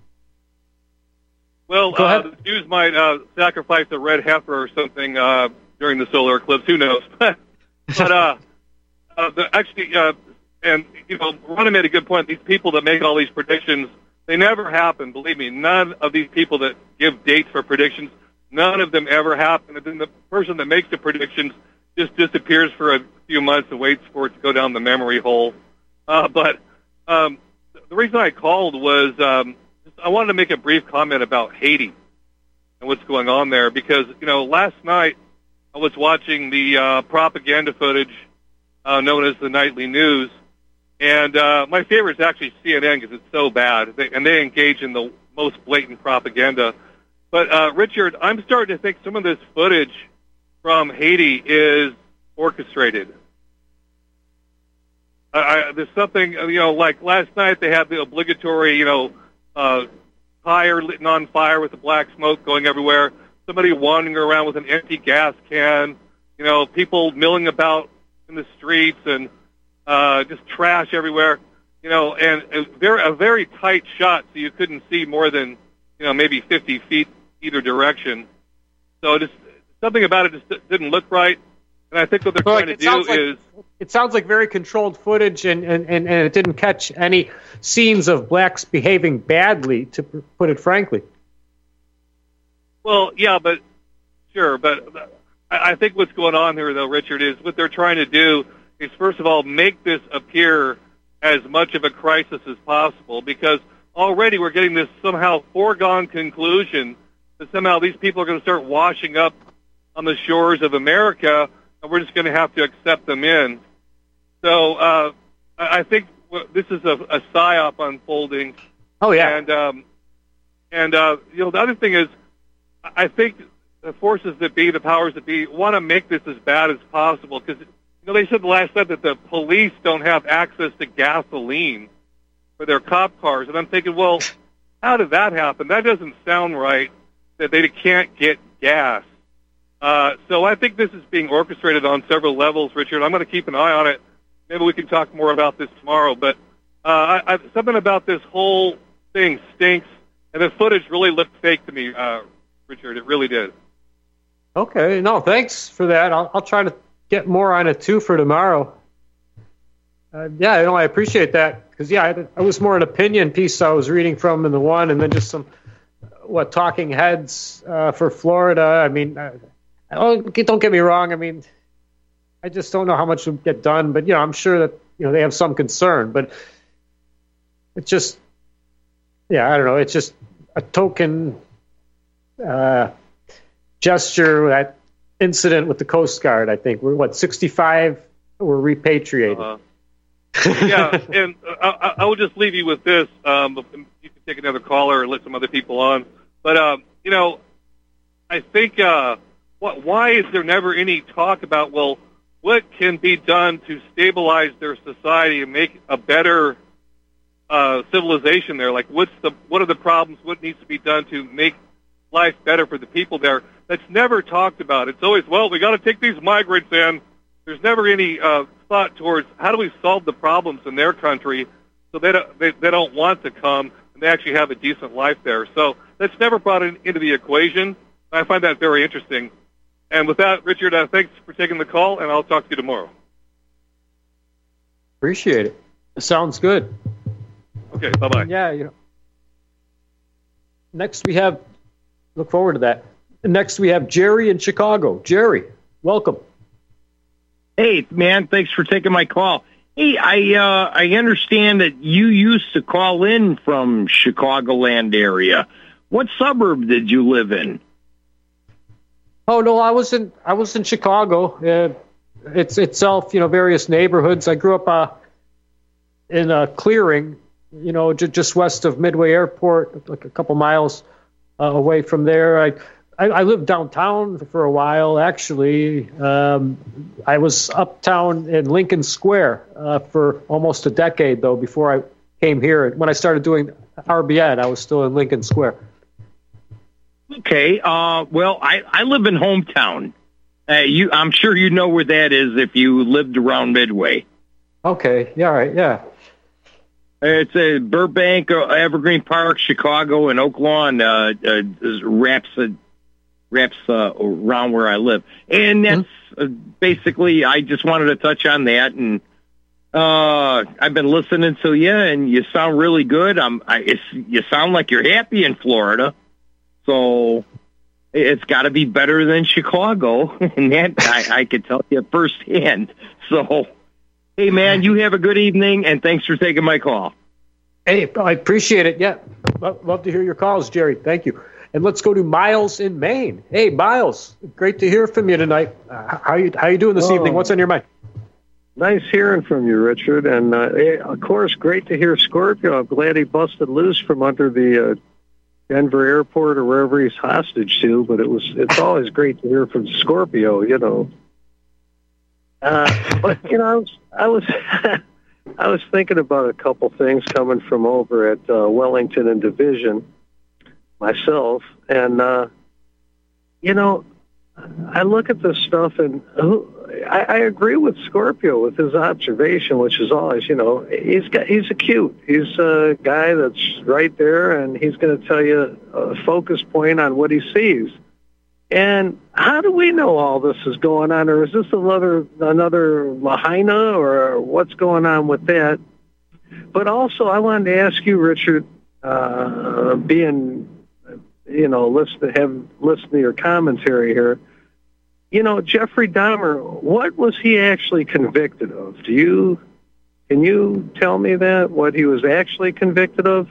Well, uh, the Jews might uh, sacrifice a red heifer or something. Uh, during the solar eclipse. Who knows? but uh, uh, the, actually, uh, and you know, Ron made a good point. These people that make all these predictions, they never happen. Believe me, none of these people that give dates for predictions, none of them ever happen. And then the person that makes the predictions just disappears for a few months and waits for it to go down the memory hole. Uh, but um, the reason I called was um, I wanted to make a brief comment about Haiti and what's going on there, because, you know, last night I was watching the uh, propaganda footage uh, known as the nightly news, and uh, my favorite is actually C N N because it's so bad, they, and they engage in the most blatant propaganda. But, uh, Richard, I'm starting to think some of this footage from Haiti is orchestrated. I, I, there's something, you know, like last night they had the obligatory, you know, uh, tire lit on fire with the black smoke going everywhere, somebody wandering around with an empty gas can, you know, people milling about in the streets, and uh, just trash everywhere, you know, and a very, a very tight shot, so you couldn't see more than, you know, maybe fifty feet either direction. So just something about it just didn't look right. And I think what they're well, trying like, to do like, is... It sounds like very controlled footage, and, and, and, and it didn't catch any scenes of blacks behaving badly, to put it frankly. Well, yeah, but... Sure, but I, I think what's going on here, though, Richard, is what they're trying to do is, first of all, make this appear as much of a crisis as possible, because already we're getting this somehow foregone conclusion that somehow these people are going to start washing up on the shores of America, and we're just going to have to accept them in. So uh, I think this is a, a psyop unfolding. Oh, yeah. And, um, and uh, you know, the other thing is, I think the forces that be, the powers that be, want to make this as bad as possible, because, you know, they said last night that the police don't have access to gasoline for their cop cars. And I'm thinking, well, how did that happen? That doesn't sound right, that they can't get gas. Uh, so I think this is being orchestrated on several levels, Richard. I'm going to keep an eye on it. Maybe we can talk more about this tomorrow. But uh, I, I, something about this whole thing stinks, and the footage really looked fake to me, uh, Richard. It really did. Okay, no, thanks for that. I'll, I'll try to get more on it, too, for tomorrow. Uh, yeah, no, I appreciate that, because, yeah, I, I was more an opinion piece I was reading from in the one, and then just some, what, talking heads uh, for Florida. I mean... Uh, Oh, don't get me wrong. I mean, I just don't know how much will get done, but, you know, I'm sure that, you know, they have some concern, but it's just, yeah, I don't know. It's just a token uh, gesture, that incident with the Coast Guard, I think. We're, what, sixty-five were repatriated. Uh-huh. Yeah, and I, I will just leave you with this. Um, you can take another caller or let some other people on. But, um, you know, I think... Uh, What, why is there never any talk about, well, what can be done to stabilize their society and make a better uh, civilization there? Like, what's the what are the problems? What needs to be done to make life better for the people there? That's never talked about. It's always, well, we got to take these migrants in. There's never any uh, thought towards how do we solve the problems in their country so they don't, they, they don't want to come and they actually have a decent life there. So that's never brought in, into the equation. I find that very interesting. And with that, Richard, uh, thanks for taking the call, and I'll talk to you tomorrow. Appreciate it. It sounds good. Okay, bye-bye. Yeah, you know. Next we have, look forward to that. Next we have Jerry in Chicago. Jerry, welcome. Hey, man, thanks for taking my call. Hey, I uh, I understand that you used to call in from Chicagoland area. What suburb did you live in? Oh no, I was in I was in Chicago. Uh, it's itself, you know, various neighborhoods. I grew up uh, in a clearing, you know, j- just west of Midway Airport, like a couple miles uh, away from there. I, I I lived downtown for a while, actually. Um, I was uptown in Lincoln Square uh, for almost a decade, though, before I came here. When I started doing R B N, I was still in Lincoln Square. Okay, uh, well, I, I live in Hometown. Uh, you, I'm sure you know where that is if you lived around Midway. Okay, yeah, all right, yeah. It's a Burbank, uh, Evergreen Park, Chicago, and Oak Lawn uh, uh, wraps a, wraps uh, around where I live. And that's uh, basically, I just wanted to touch on that. And uh, I've been listening to you, and you sound really good. I'm, I, it's, you sound like you're happy in Florida. So it's got to be better than Chicago. And that I, I could tell you firsthand. So, hey, man, you have a good evening, and thanks for taking my call. Hey, I appreciate it. Yeah, love, love to hear your calls, Jerry. Thank you. And let's go to Miles in Maine. Hey, Miles, great to hear from you tonight. Uh, how you how you doing this oh, evening? What's on your mind? Nice hearing from you, Richard. And uh, of course, great to hear Scorpio. I'm glad he busted loose from under the uh, Denver airport or wherever he's hostage to. But it was it's always great to hear from Scorpio, you know. Uh, but you know, I was I was, I was thinking about a couple things coming from over at uh, Wellington and Division myself, and uh, you know, I look at this stuff, and I, I agree with Scorpio with his observation, which is always, you know, he's got he's acute. He's a guy that's right there, and he's going to tell you a focus point on what he sees. And how do we know all this is going on, or is this another another Lahaina, or what's going on with that? But also, I wanted to ask you, Richard, uh, being, you know, listen have listen to your commentary here. You know, Jeffrey Dahmer, what was he actually convicted of? Do you can you tell me that what he was actually convicted of?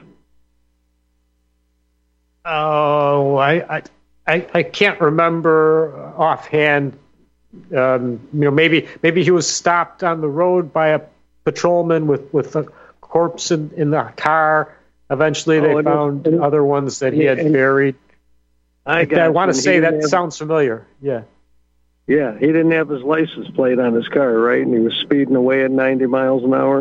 Oh, I. I... I, I can't remember offhand. Um, you know, maybe maybe he was stopped on the road by a patrolman with, with a corpse in, in the car. Eventually, they oh, found and, other ones that he had and, buried. I, I, I want to say that have, sounds familiar. Yeah. Yeah, he didn't have his license plate on his car, right? And he was speeding away at ninety miles an hour.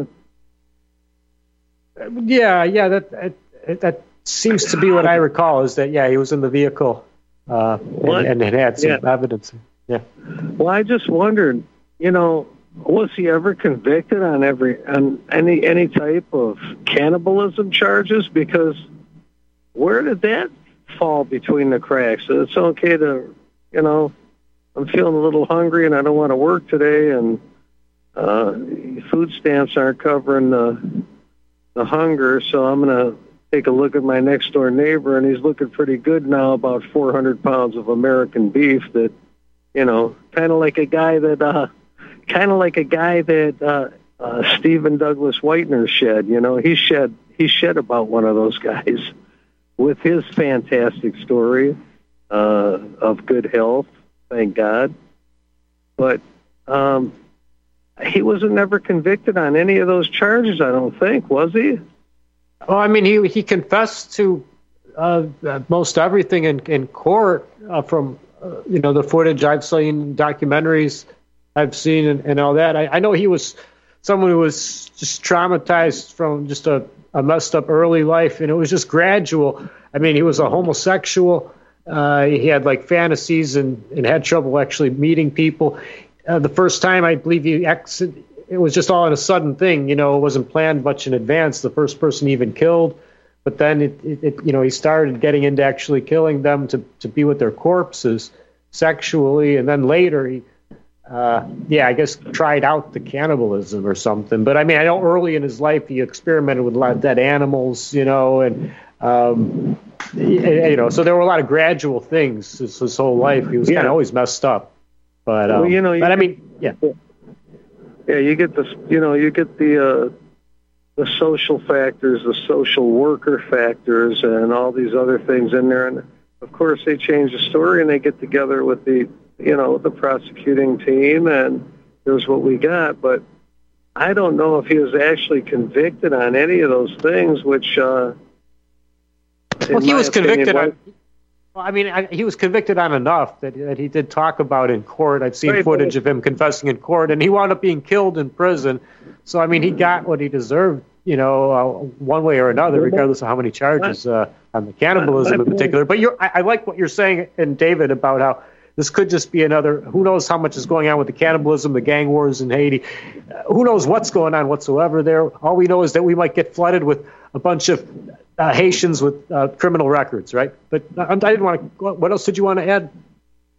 Yeah, yeah. That that, that seems to be what I recall. Is that yeah, he was in the vehicle. Uh, and, and it had some yeah. evidence. Yeah. Well, I just wondered, you know, was he ever convicted on every on any any type of cannibalism charges? Because where did that fall between the cracks? It's okay to, you know, I'm feeling a little hungry and I don't want to work today, and uh, food stamps aren't covering the the hunger, so I'm gonna take a look at my next door neighbor, and he's looking pretty good now, about four hundred pounds of American beef that, you know, kind of like a guy that, uh, kind of like a guy that, uh, uh, Stephen Douglas Whitener shed, you know, he shed, he shed about one of those guys with his fantastic story, uh, of good health. Thank God. But, um, he wasn't never convicted on any of those charges, I don't think, was he? Well, I mean, he he confessed to uh, most everything in, in court uh, from, uh, you know, the footage I've seen, documentaries I've seen, and, and all that. I, I know he was someone who was just traumatized from just a, a messed up early life, and it was just gradual. I mean, he was a homosexual. Uh, he had, like, fantasies and, and had trouble actually meeting people. Uh, the first time, I believe he exited. It was just all in a sudden thing, you know. It wasn't planned much in advance. The first person he even killed, but then it, it, it, you know, he started getting into actually killing them to, to be with their corpses sexually, and then later he, uh, yeah, I guess tried out the cannibalism or something. But I mean, I know early in his life he experimented with a lot of dead animals, you know, and um, you know, so there were a lot of gradual things his, his whole life. He was yeah. kind of always messed up, but um, well, you know, you but I mean, yeah. Yeah, you get the, you know, you get the uh, the social factors, the social worker factors, and all these other things in there. And of course, they change the story, and they get together with the, you know, the prosecuting team, and here's what we got. But I don't know if he was actually convicted on any of those things, which. Uh, well, he was opinion, convicted was, on. Well, I mean, I, he was convicted on enough that, that he did talk about in court. I've seen right, footage but, of him confessing in court, and he wound up being killed in prison. So, I mean, he got what he deserved, you know, uh, one way or another, regardless of how many charges uh, on the cannibalism in particular. But you're, I, I like what you're saying, and David, about how this could just be another, who knows how much is going on with the cannibalism, the gang wars in Haiti. Uh, who knows what's going on whatsoever there. All we know is that we might get flooded with a bunch of uh, Haitians with uh, criminal records, right? But I, I didn't want to, what else did you want to add?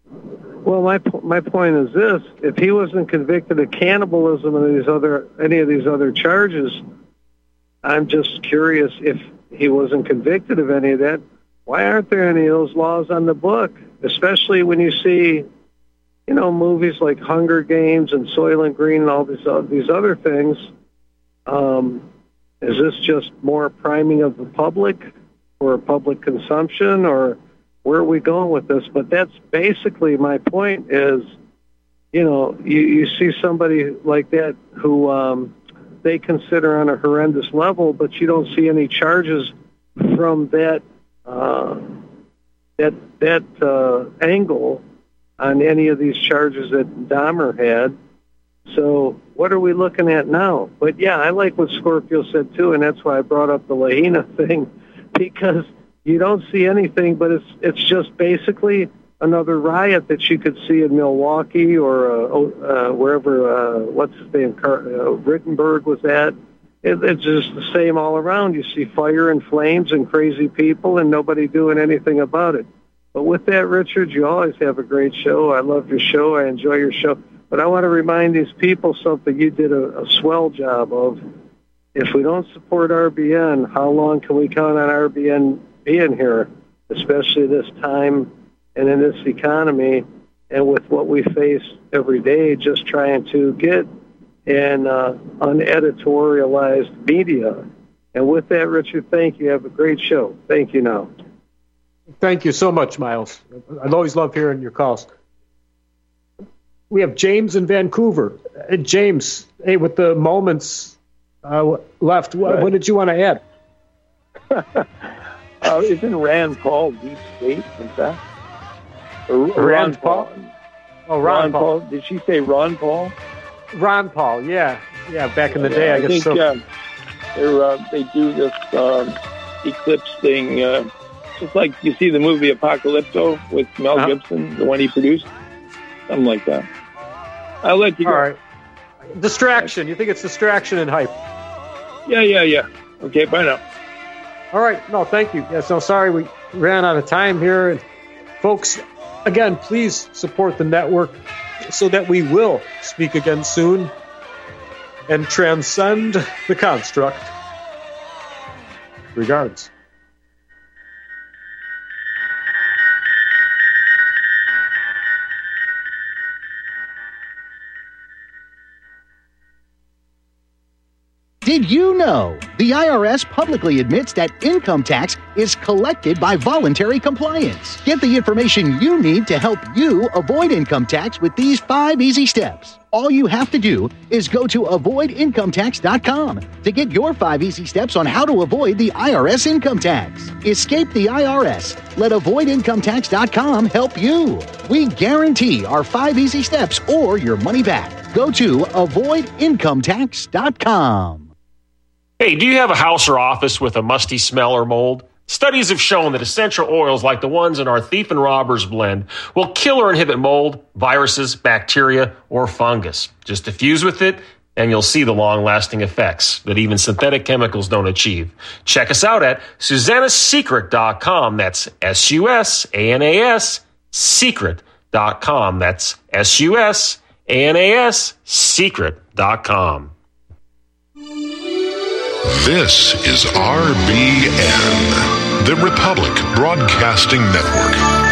Well, my my point is this: if he wasn't convicted of cannibalism and these other any of these other charges, I'm just curious if he wasn't convicted of any of that. Why aren't there any of those laws on the book? Especially when you see, you know, movies like Hunger Games and Soylent Green and all these uh, these other things. Um, is this just more priming of the public for public consumption, or where are we going with this? But that's basically my point is, you know, you, you see somebody like that who um, they consider on a horrendous level, but you don't see any charges from that uh, that that uh, angle on any of these charges that Dahmer had. So what are we looking at now? But yeah, I like what Scorpio said too, and that's why I brought up the Lahaina thing, because you don't see anything, but it's it's just basically another riot that you could see in Milwaukee or uh, uh, wherever, uh, what's his name, Car- uh, Rittenberg was at. It, it's just the same all around. You see fire and flames and crazy people and nobody doing anything about it. But with that, Richard, you always have a great show. I love your show. I enjoy your show. But I want to remind these people something you did a, a swell job of. If we don't support R B N, how long can we count on R B N being here, especially this time and in this economy and with what we face every day, just trying to get an uh, uneditorialized media. And with that, Richard, thank you. Have a great show. Thank you now. Thank you so much, Miles. I always love hearing your calls. We have James in Vancouver. Hey, James, hey, with the moments uh, left, what, right. what did you want to add? uh, isn't Rand Paul deep state, in fact? Or, Rand Ron Paul? Paul? Oh, Ron, Ron Paul. Paul. Did she say Ron Paul? Ron Paul, yeah. Yeah, back in the Yeah, day, I, I guess think, so. Uh, they're, uh, they do this um, eclipse thing, uh, just like you see the movie Apocalypto with Mel Uh-huh. Gibson, the one he produced. Something like that. I'll let you go. All right. Distraction. You think it's distraction and hype? Yeah, yeah, yeah. Okay, bye now. All right. No, thank you. Yes, no, sorry we ran out of time here. And folks, again, please support the network so that we will speak again soon and transcend the construct. Regards. Did you know the I R S publicly admits that income tax is collected by voluntary compliance? Get the information you need to help you avoid income tax with these five easy steps. All you have to do is go to avoid income tax dot com to get your five easy steps on how to avoid the I R S income tax. Escape the I R S. Let avoid income tax dot com help you. We guarantee our five easy steps or your money back. Go to avoid income tax dot com. Hey, do you have a house or office with a musty smell or mold? Studies have shown that essential oils like the ones in our Thief and Robbers blend will kill or inhibit mold, viruses, bacteria, or fungus. Just diffuse with it, and you'll see the long-lasting effects that even synthetic chemicals don't achieve. Check us out at Susanna's Secret dot com. That's S U S A N A S Secret dot com. That's S U S A N A S Secret dot com. This is R B N, the Republic Broadcasting Network.